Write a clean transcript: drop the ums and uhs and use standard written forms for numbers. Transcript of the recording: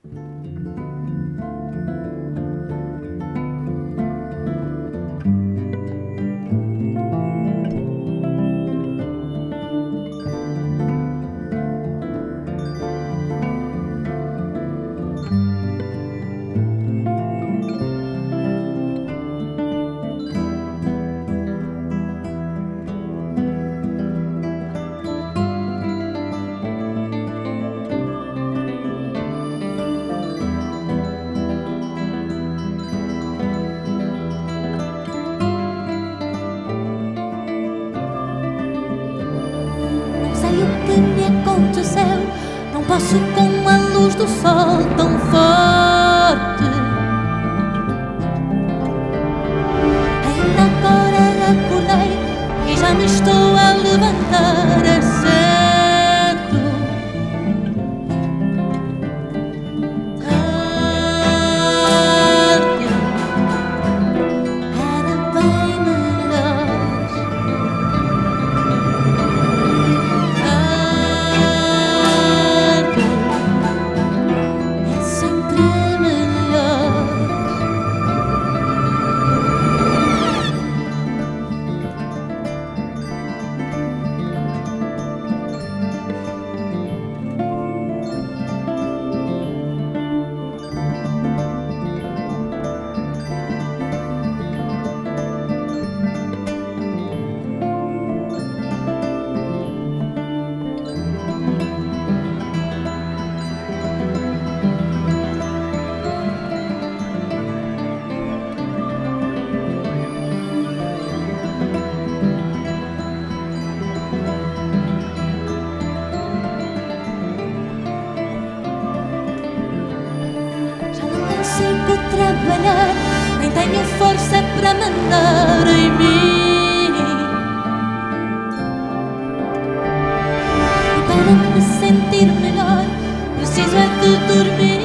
O que me aconteceu? Não posso com a luz do sol tão forte. Ainda agora acordei e já me estou a levantar a cedo. Tarde era bem melhor. Consigo trabalhar, nem tenho força para mandar em mim. E para me sentir melhor, preciso é de dormir.